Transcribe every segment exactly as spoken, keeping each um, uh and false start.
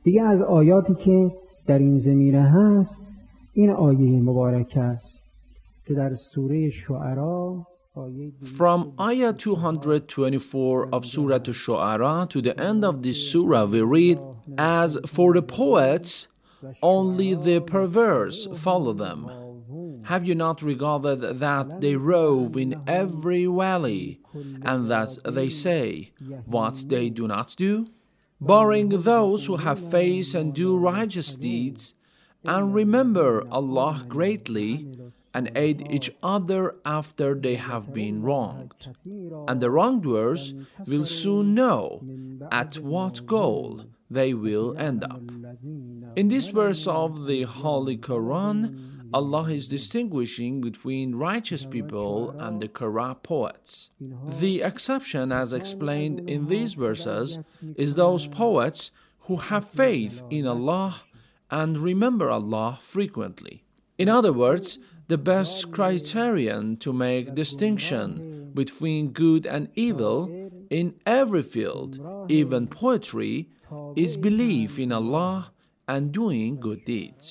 دیگه از آیاتی که در این زمینه هست این آیه مبارکه است که در سوره شعرا From ayah two hundred twenty-four of Surah Ash-Shu'ara to the end of this surah we read, "As for the poets, only the perverse follow them. Have you not regarded that they rove in every valley, and that they say what they do not do? Barring those who have faith and do righteous deeds, and remember Allah greatly, and aid each other after they have been wronged. And the wrongdoers will soon know at what goal they will end up." In this verse of the Holy Quran, Allah is distinguishing between righteous people and the corrupt poets. The exception, as explained in these verses, is those poets who have faith in Allah and remember Allah frequently. In other words, the best criterion to make distinction between good and evil in every field, even poetry, is belief in Allah and doing good deeds.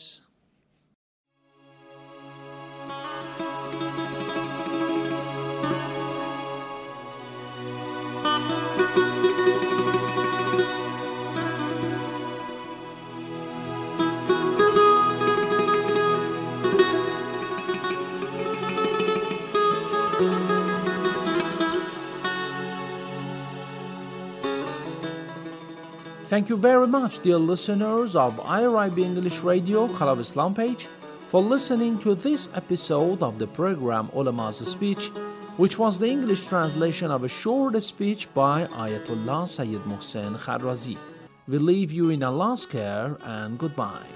Thank you very much, dear listeners of I R I B English Radio, Khalaf of Islam page, for listening to this episode of the program Ulama's Speech, which was the English translation of a short speech by Ayatollah Sayyid Mohsen Kharrazi. We leave you in Allah's care and goodbye.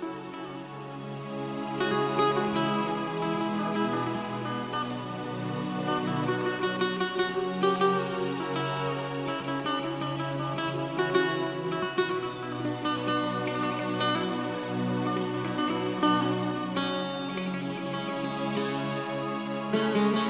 Thank you.